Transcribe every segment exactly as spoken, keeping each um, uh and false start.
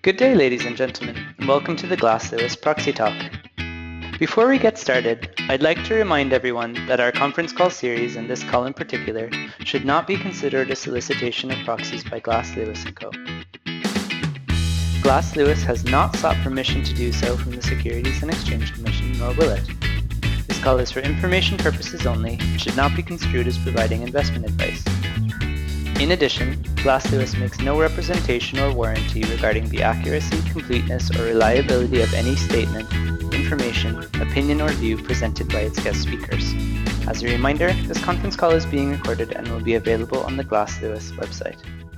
Good day, ladies and gentlemen, and welcome to the Glass Lewis Proxy Talk. Before we get started, I'd like to remind everyone that our conference call series, and this call in particular, should not be considered a solicitation of proxies by Glass Lewis and Co. Glass Lewis has not sought permission to do so from the Securities and Exchange Commission, nor will it. This call is for information purposes only and should not be construed as providing investment advice. In addition, Glass Lewis makes no representation or warranty regarding the accuracy, completeness, or reliability of any statement, information, opinion, or view presented by its guest speakers. As a reminder, this conference call is being recorded and will be available on the Glass Lewis website.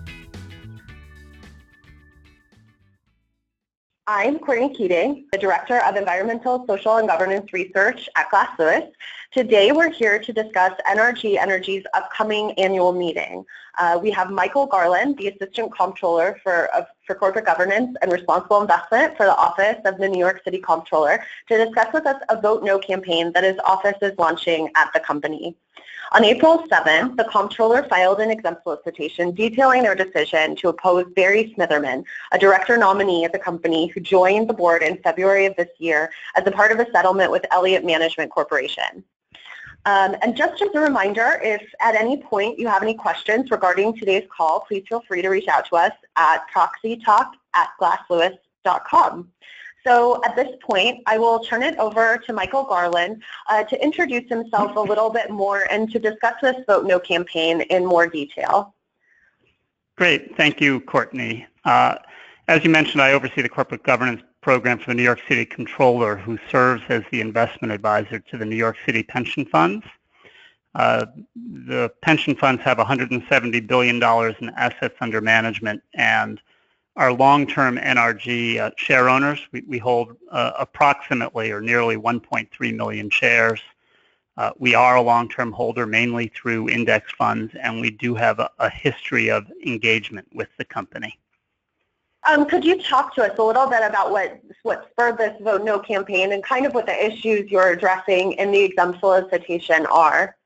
I'm Courtney Keating, the Director of Environmental, Social, and Governance Research at Glass Lewis. Today we're here to discuss N R G Energy's upcoming annual meeting. Uh, we have Michael Garland, the Assistant Comptroller for, uh, for Corporate Governance and Responsible Investment for the Office of the New York City Comptroller, to discuss with us a Vote No campaign that his office is launching at the company. On April seventh, the Comptroller filed an exempt solicitation detailing their decision to oppose Barry Smitherman, a director nominee at the company who joined the board in February of this year as a part of a settlement with Elliott Management Corporation. Um, and just as a reminder, if at any point you have any questions regarding today's call, please feel free to reach out to us at proxytalk at glass lewis dot com. So at this point, I will turn it over to Michael Garland uh, to introduce himself a little bit more and to discuss this Vote No campaign in more detail. Great. Thank you, Courtney. Uh, as you mentioned, I oversee the corporate governance program for the New York City Comptroller, who serves as the investment advisor to the New York City pension funds. Uh, the pension funds have one hundred seventy billion dollars in assets under management, and our long-term N R G uh, share owners, we, we hold uh, approximately or nearly one point three million shares. Uh, we are a long-term holder mainly through index funds, and we do have a, a history of engagement with the company. Um, could you talk to us a little bit about what, what spurred this Vote No campaign and kind of what the issues you're addressing in the exempt solicitation are?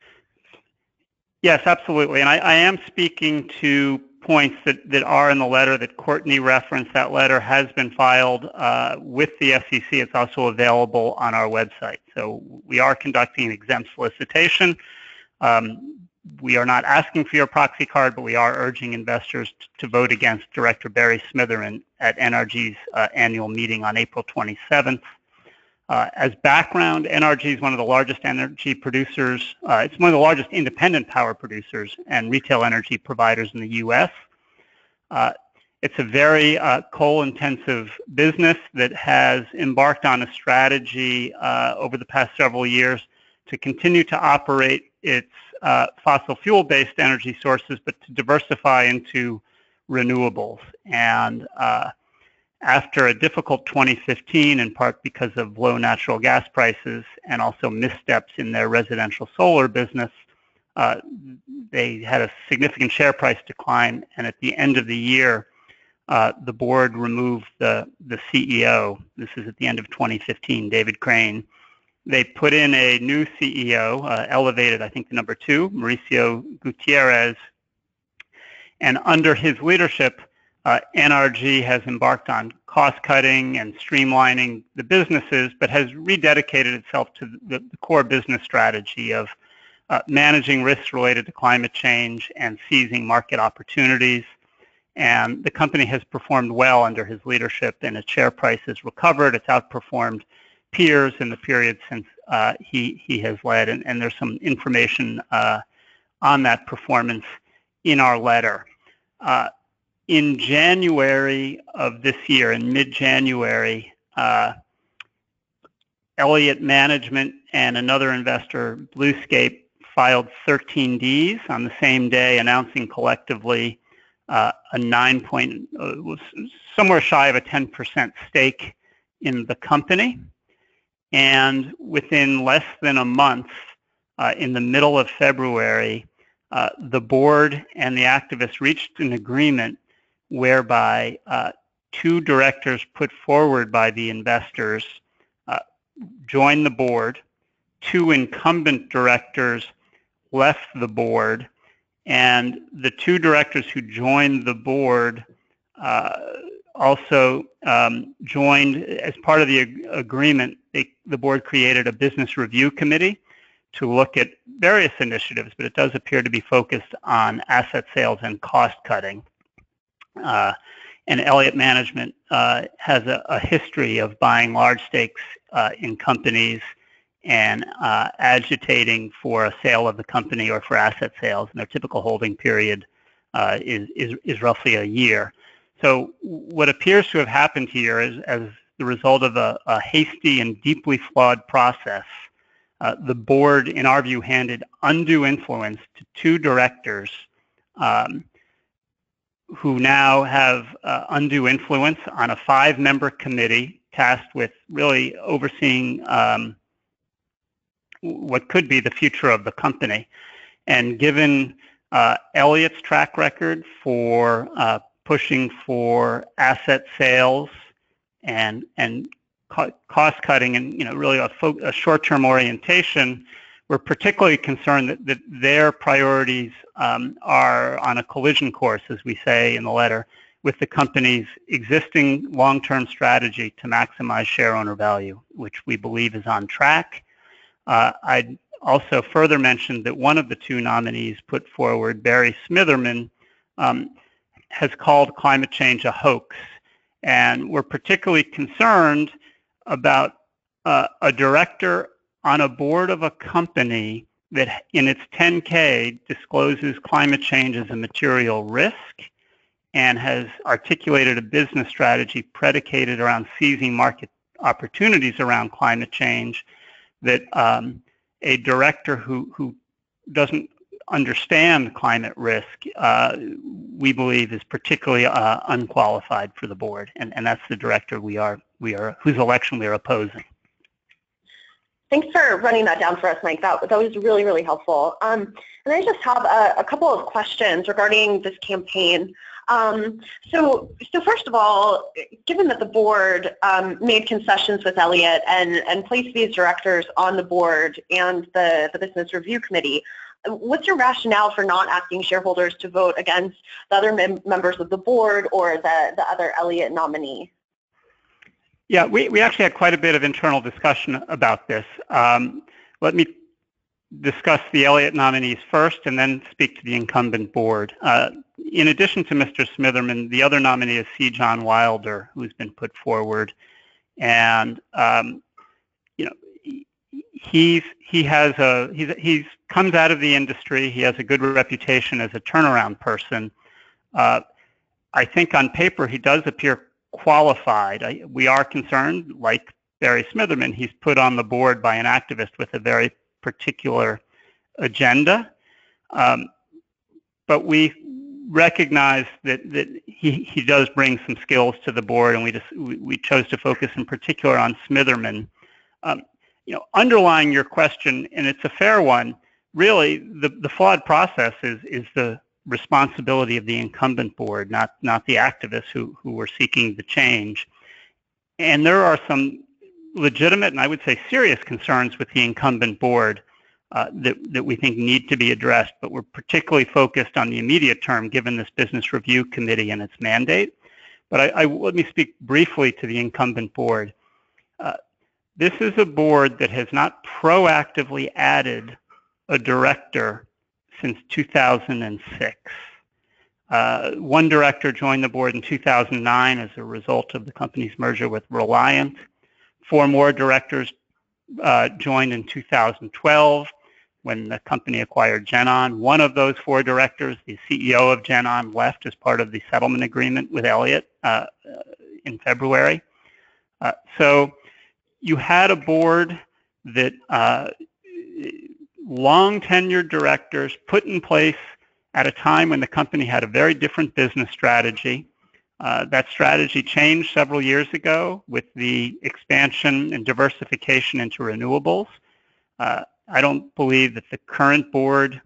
Yes, absolutely. And I, I am speaking to points that, that are in the letter that Courtney referenced. That letter has been filed uh, with the S E C. It's also available on our website. So we are conducting an exempt solicitation. Um, we are not asking for your proxy card, but we are urging investors to vote against Director Barry Smitherman at N R G's uh, annual meeting on April twenty-seventh. Uh, as background, N R G is one of the largest energy producers. Uh, it's one of the largest independent power producers and retail energy providers in the U S. Uh, it's a very uh, coal-intensive business that has embarked on a strategy uh, over the past several years to continue to operate its uh, fossil fuel-based energy sources, but to diversify into renewables. And uh, after a difficult twenty fifteen, in part because of low natural gas prices and also missteps in their residential solar business, uh, they had a significant share price decline, and at the end of the year, uh, the board removed the, the C E O. This is at the end of twenty fifteen, David Crane. They put in a new C E O, uh, elevated, I think, to number two, Mauricio Gutierrez, and under his leadership, Uh, N R G has embarked on cost-cutting and streamlining the businesses, but has rededicated itself to the, the core business strategy of uh, managing risks related to climate change and seizing market opportunities. And the company has performed well under his leadership, and its share price has recovered. It's outperformed peers in the period since uh, he, he has led, and, and there's some information uh, on that performance in our letter. Uh, In January of this year, in mid-January, uh, Elliott Management and another investor, Bluescape, filed thirteen Ds on the same day, announcing collectively uh, a nine point, uh, was somewhere shy of a ten percent stake in the company. And within less than a month, uh, in the middle of February, uh, the board and the activists reached an agreement whereby uh, two directors put forward by the investors uh, joined the board, two incumbent directors left the board, and the two directors who joined the board uh, also um, joined, as part of the ag agreement, they, the board created a business review committee to look at various initiatives, but it does appear to be focused on asset sales and cost cutting. Uh, and Elliott Management uh, has a, a history of buying large stakes uh, in companies and uh, agitating for a sale of the company or for asset sales, and their typical holding period uh, is, is, is roughly a year. So what appears to have happened here is, as the result of a, a hasty and deeply flawed process, uh, the board, in our view, handed undue influence to two directors um, who now have uh, undue influence on a five-member committee tasked with really overseeing um, what could be the future of the company. And given uh, Elliott's track record for uh, pushing for asset sales and and co cost cutting, and you know really a, a short-term orientation, we're particularly concerned that, that their priorities um, are on a collision course, as we say in the letter, with the company's existing long-term strategy to maximize share owner value, which we believe is on track. Uh, I'd also further mention that one of the two nominees put forward, Barry Smitherman, um, has called climate change a hoax. And we're particularly concerned about uh, a director on a board of a company that in its ten K discloses climate change as a material risk and has articulated a business strategy predicated around seizing market opportunities around climate change, that um, a director who, who doesn't understand climate risk, uh, we believe is particularly uh, unqualified for the board, and, and that's the director we are, we are, whose election we are opposing. Thanks for running that down for us, Mike. That, that was really, really helpful. Um, and I just have a, a couple of questions regarding this campaign. Um, so, so first of all, given that the board um, made concessions with Elliott and, and placed these directors on the board and the, the Business Review Committee, what's your rationale for not asking shareholders to vote against the other mem members of the board or the, the other Elliott nominee? Yeah, we, we actually had quite a bit of internal discussion about this. Um, let me discuss the Elliott nominees first and then speak to the incumbent board. Uh, in addition to Mister Smitherman, the other nominee is C. John Wilder, who's been put forward. And, um, you know, he's, he has a, he's, he's comes out of the industry. He has a good reputation as a turnaround person. Uh, I think on paper he does appear qualified. I, we are concerned, like Barry Smitherman, he's put on the board by an activist with a very particular agenda. Um, but we recognize that, that he, he does bring some skills to the board, and we just we, we chose to focus in particular on Smitherman. Um, you know, underlying your question, and it's a fair one, really the, the flawed process is, is the responsibility of the incumbent board, not not the activists who, who were seeking the change. And there are some legitimate and I would say serious concerns with the incumbent board uh, that, that we think need to be addressed, but we're particularly focused on the immediate term given this Business Review Committee and its mandate. But I, I, let me speak briefly to the incumbent board. Uh, this is a board that has not proactively added a director since two thousand six. Uh, one director joined the board in two thousand nine as a result of the company's merger with Reliant. Four more directors uh, joined in two thousand twelve when the company acquired GenOn. One of those four directors, the C E O of GenOn, left as part of the settlement agreement with Elliott uh, in February. Uh, so you had a board that uh, long tenured directors put in place at a time when the company had a very different business strategy. Uh, that strategy changed several years ago with the expansion and diversification into renewables. Uh, I don't believe that the current board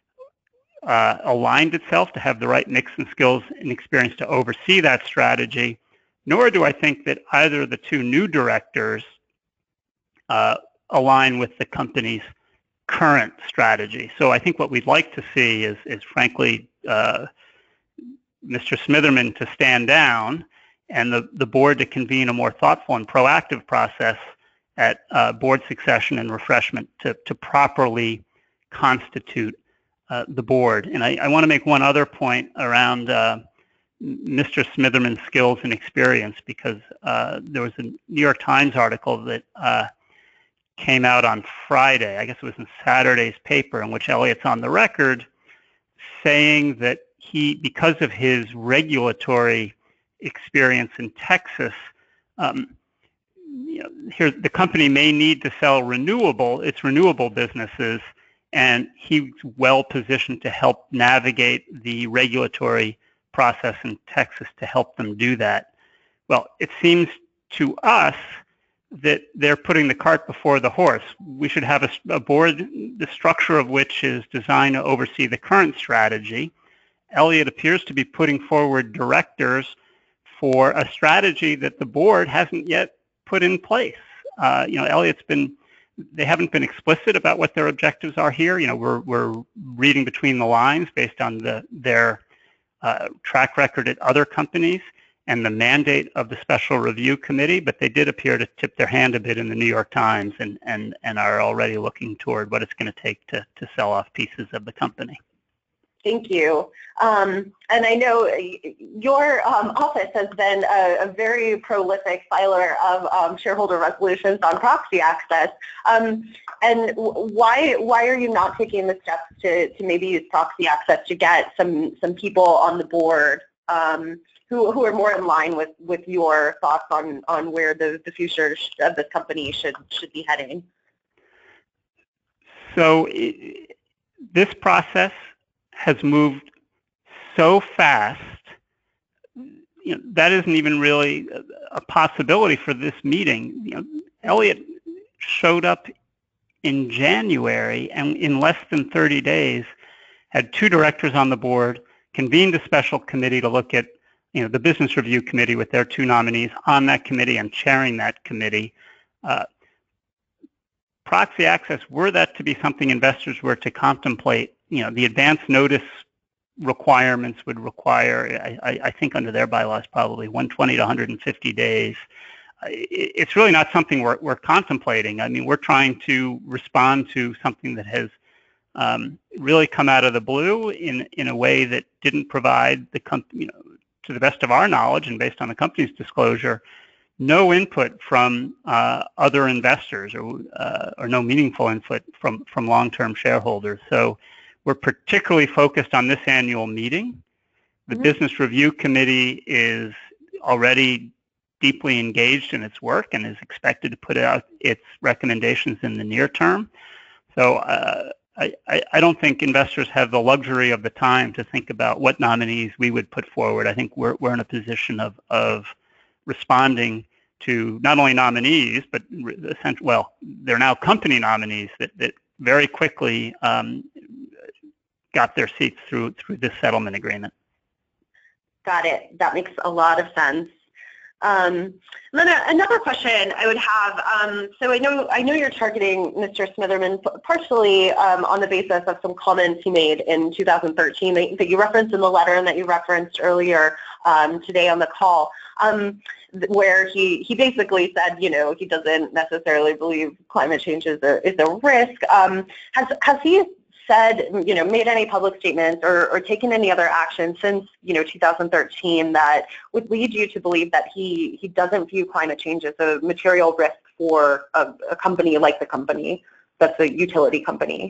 uh, aligned itself to have the right mix and skills and experience to oversee that strategy, nor do I think that either of the two new directors uh, align with the company's current strategy. So I think what we'd like to see is, is frankly, uh, Mister Smitherman to stand down and the, the board to convene a more thoughtful and proactive process at uh, board succession and refreshment to, to properly constitute uh, the board. And I, I want to make one other point around uh, Mister Smitherman's skills and experience, because uh, there was a New York Times article that uh, came out on Friday, I guess it was in Saturday's paper, in which Elliott's on the record saying that he, because of his regulatory experience in Texas, um, you know, here the company may need to sell renewable, its renewable businesses, and he's well positioned to help navigate the regulatory process in Texas to help them do that. Well, it seems to us that they're putting the cart before the horse. We should have a, a board, the structure of which is designed to oversee the current strategy. Elliott appears to be putting forward directors for a strategy that the board hasn't yet put in place. Uh, you know, Elliott's been, they haven't been explicit about what their objectives are here. You know, we're, we're reading between the lines based on the, their uh, track record at other companies and the mandate of the Special Review Committee, but they did appear to tip their hand a bit in the New York Times and, and, and are already looking toward what it's going to take to, to sell off pieces of the company. Thank you. Um, and I know your um, office has been a, a very prolific filer of um, shareholder resolutions on proxy access. Um, and why why are you not taking the steps to, to maybe use proxy access to get some, some people on the board um, who, who are more in line with, with your thoughts on, on where the, the future of this company should, should be heading? So it, this process has moved so fast, you know, that isn't even really a possibility for this meeting. You know, Elliott showed up in January and in less than thirty days had two directors on the board, convened a special committee to look at, you know, the Business Review Committee with their two nominees on that committee and chairing that committee. Uh, proxy access, were that to be something investors were to contemplate, you know, the advance notice requirements would require, I, I think under their bylaws, probably one hundred twenty to one hundred fifty days. It's really not something we're, we're contemplating. I mean, we're trying to respond to something that has um, really come out of the blue in, in a way that didn't provide the company, you know, to the best of our knowledge and based on the company's disclosure, no input from uh, other investors or, uh, or no meaningful input from, from long-term shareholders. So we're particularly focused on this annual meeting. The mm-hmm. Business Review Committee is already deeply engaged in its work and is expected to put out its recommendations in the near term. So uh, I, I don't think investors have the luxury of the time to think about what nominees we would put forward. I think we're, we're in a position of, of responding to not only nominees, but well, they're now company nominees that, that very quickly um, got their seats through through this settlement agreement. Got it. That makes a lot of sense. Um, then a, another question I would have. Um, so I know I know you're targeting Mister Smitherman partially um, on the basis of some comments he made in two thousand thirteen that, that you referenced in the letter and that you referenced earlier um, today on the call, um, where he he basically said, you know, he doesn't necessarily believe climate change is a is a risk. Um, has has he said, you know, made any public statements or, or taken any other action since, you know, two thousand thirteen that would lead you to believe that he, he doesn't view climate change as a material risk for a, a company like the company that's a utility company?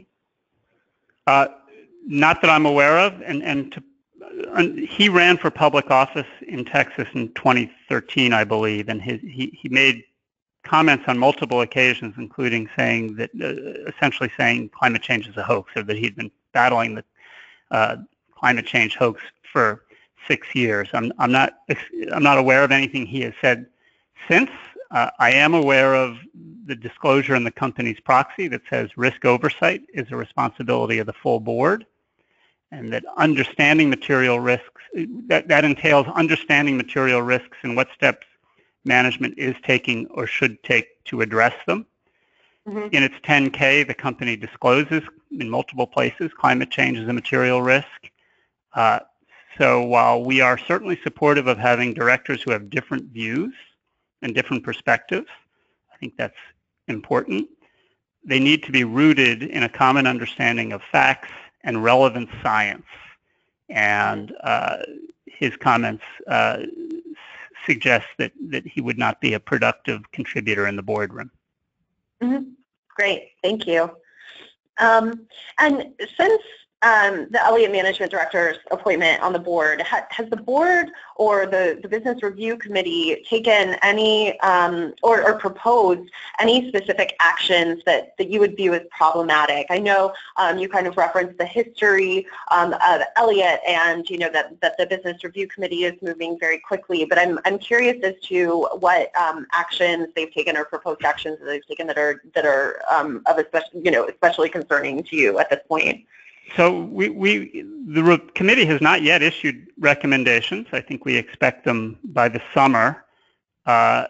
Uh, not that I'm aware of. And, and to, uh, he ran for public office in Texas in twenty thirteen, I believe, and his, he, he made comments on multiple occasions, including saying that, uh, essentially saying climate change is a hoax, or that he'd been battling the uh, climate change hoax for six years. I'm, I'm not, I'm not aware of anything he has said since. Uh, I am aware of the disclosure in the company's proxy that says risk oversight is a responsibility of the full board, and that understanding material risks, that, that entails understanding material risks and what steps management is taking or should take to address them. Mm-hmm. In its ten K, the company discloses in multiple places climate change is a material risk. Uh, so while we are certainly supportive of having directors who have different views and different perspectives, I think that's important, they need to be rooted in a common understanding of facts and relevant science. And uh, his comments uh, suggest that, that he would not be a productive contributor in the boardroom. Mm-hmm. Great, thank you. Um, and since um, the Elliott Management Director's appointment on the board, ha has the board or the, the Business Review Committee taken any um, or, or proposed any specific actions that, that you would view as problematic? I know um, you kind of referenced the history um, of Elliott and you know that, that the Business Review Committee is moving very quickly, but I'm, I'm curious as to what um, actions they've taken or proposed actions that they've taken that are, that are um, of especially, you know, especially concerning to you at this point. So we, we, the committee has not yet issued recommendations. I think we expect them by the summer. Uh,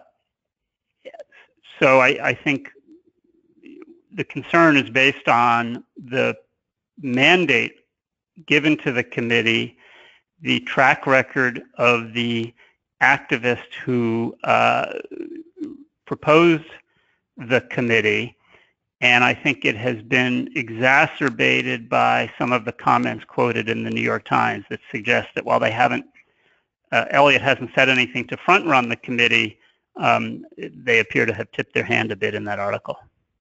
so I, I think the concern is based on the mandate given to the committee, the track record of the activist who uh, proposed the committee, and I think it has been exacerbated by some of the comments quoted in the New York Times that suggest that while they haven't, uh, Elliott hasn't said anything to front run the committee, um, they appear to have tipped their hand a bit in that article.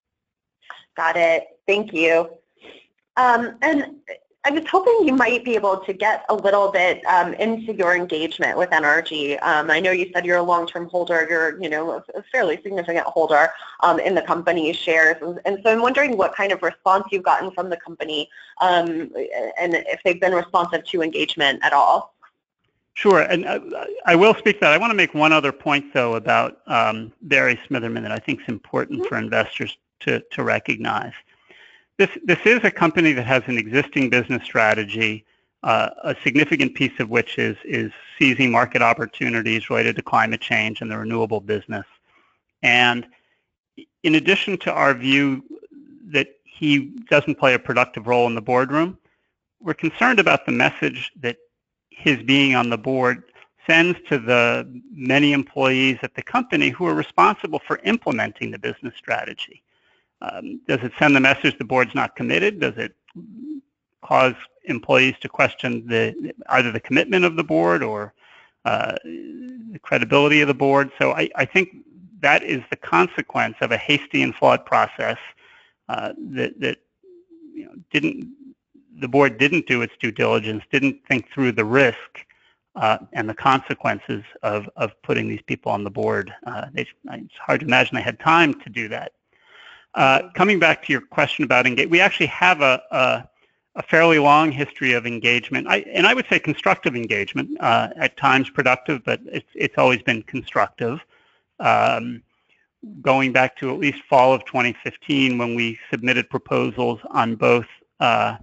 Got it. Thank you. Um, and I was hoping you might be able to get a little bit um, into your engagement with N R G. Um, I know you said you're a long-term holder. You're, you know, a fairly significant holder um, in the company's shares, and, and so I'm wondering what kind of response you've gotten from the company, um, and if they've been responsive to engagement at all. Sure, and I, I will speak to that. I want to make one other point, though, about um, Barry Smitherman that I think is important mm-hmm. for investors to, to recognize. This, this is a company that has an existing business strategy, uh, a significant piece of which is, is seizing market opportunities related to climate change and the renewable business. And in addition to our view that he doesn't play a productive role in the boardroom, we're concerned about the message that his being on the board sends to the many employees at the company who are responsible for implementing the business strategy. Um, does it send the message the board's not committed? Does it cause employees to question the either the commitment of the board or uh, the credibility of the board? So I, I think that is the consequence of a hasty and flawed process uh, that, that you know, didn't the board didn't do its due diligence, didn't think through the risk uh, and the consequences of, of putting these people on the board. Uh, they, it's hard to imagine they had time to do that. Uh, coming back to your question about engagement, we actually have a, a, a fairly long history of engagement, I, and I would say constructive engagement, uh, at times productive, but it's, it's always been constructive. Um, going back to at least fall of twenty fifteen when we submitted proposals on both uh,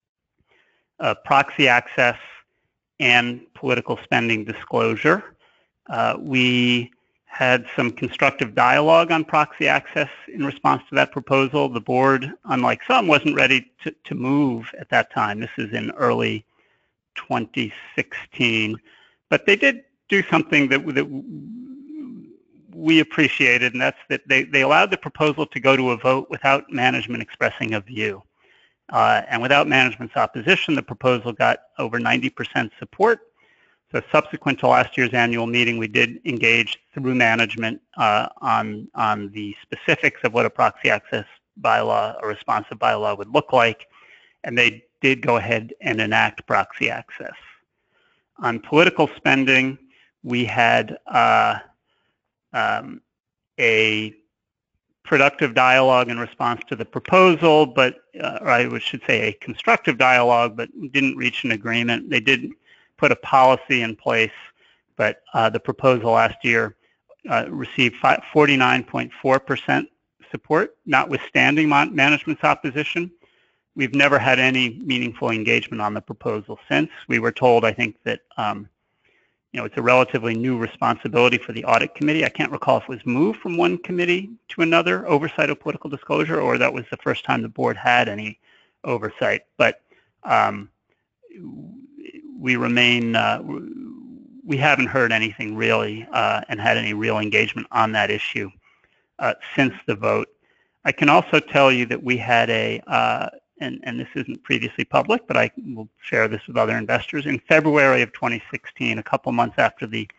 uh, proxy access and political spending disclosure. Uh, we had some constructive dialogue on proxy access in response to that proposal. The board, unlike some, wasn't ready to, to move at that time. This is in early twenty sixteen. But they did do something that, that we appreciated, and that's that they, they allowed the proposal to go to a vote without management expressing a view. Uh, and without management's opposition, the proposal got over ninety percent support. So subsequent to last year's annual meeting, we did engage through management uh, on, on the specifics of what a proxy access bylaw, a responsive bylaw would look like, and they did go ahead and enact proxy access. On political spending, we had uh, um, a productive dialogue in response to the proposal, but, uh, or I should say a constructive dialogue, but didn't reach an agreement. They did put a policy in place, but uh, the proposal last year uh, received forty-nine point four percent support, notwithstanding management's opposition. We've never had any meaningful engagement on the proposal since. We were told, I think, that um, you know, it's a relatively new responsibility for the audit committee. I can't recall if it was moved from one committee to another, oversight of political disclosure, or that was the first time the board had any oversight. But um, we remain, uh, we haven't heard anything really uh, and had any real engagement on that issue uh, since the vote. I can also tell you that we had a, uh, and, and this isn't previously public, but I will share this with other investors. In February of twenty sixteen, a couple months after the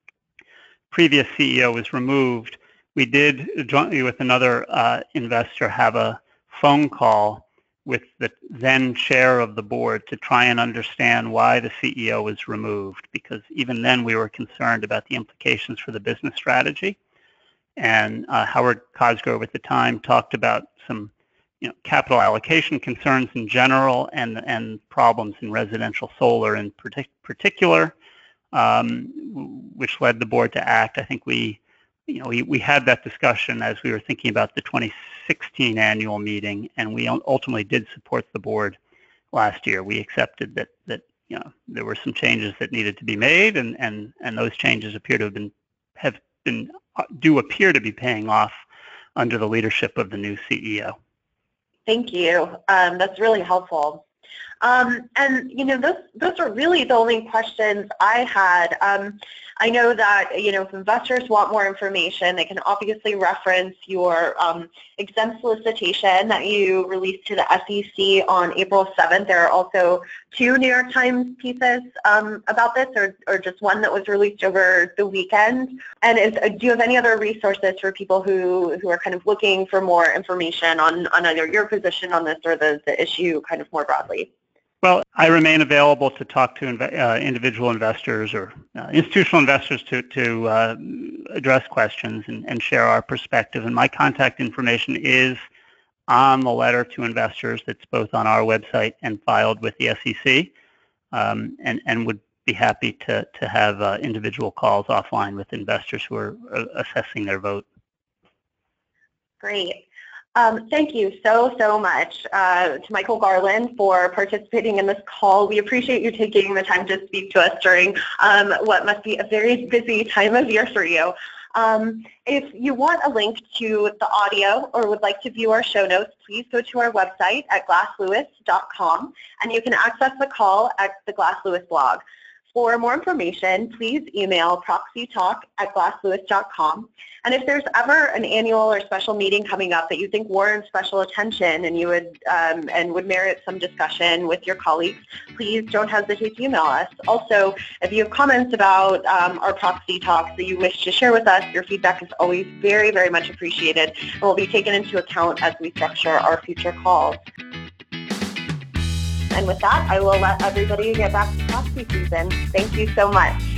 previous C E O was removed, we did, jointly with another uh, investor, have a phone call with the then chair of the board to try and understand why the C E O was removed, because even then we were concerned about the implications for the business strategy. And uh, Howard Cosgrove at the time talked about some you know, capital allocation concerns in general and, and problems in residential solar in partic particular, um, which led the board to act. I think we, you know, we, we had that discussion as we were thinking about the twenty sixteen annual meeting, and we ultimately did support the board last year. We accepted that, that you know, there were some changes that needed to be made, and, and, and those changes appear to have been, have been, do appear to be paying off under the leadership of the new C E O. Thank you. Um, that's really helpful. Um, and, you know, those, those are really the only questions I had. Um, I know that, you know, if investors want more information, they can obviously reference your um, exempt solicitation that you released to the S E C on April seventh. There are also two New York Times pieces um, about this, or, or just one that was released over the weekend. And is, do you have any other resources for people who, who are kind of looking for more information on, on either your position on this or the, the issue kind of more broadly? Well, I remain available to talk to uh, individual investors or uh, institutional investors to, to uh, address questions and, and share our perspective. And my contact information is on the letter to investors that's both on our website and filed with the S E C, um, and, and would be happy to, to have uh, individual calls offline with investors who are uh, assessing their vote. Great. Um, thank you so, so much uh, to Michael Garland for participating in this call. We appreciate you taking the time to speak to us during um, what must be a very busy time of year for you. Um, if you want a link to the audio or would like to view our show notes, please go to our website at glass lewis dot com, and you can access the call at the Glass Lewis blog. For more information, please email proxytalk at glass lewis dot com. And if there's ever an annual or special meeting coming up that you think warrants special attention and you would um, and would merit some discussion with your colleagues, please don't hesitate to email us. Also, if you have comments about um, our proxy talks that you wish to share with us, your feedback is always very, very much appreciated and will be taken into account as we structure our future calls. And with that, I will let everybody get back to proxy season. Thank you so much.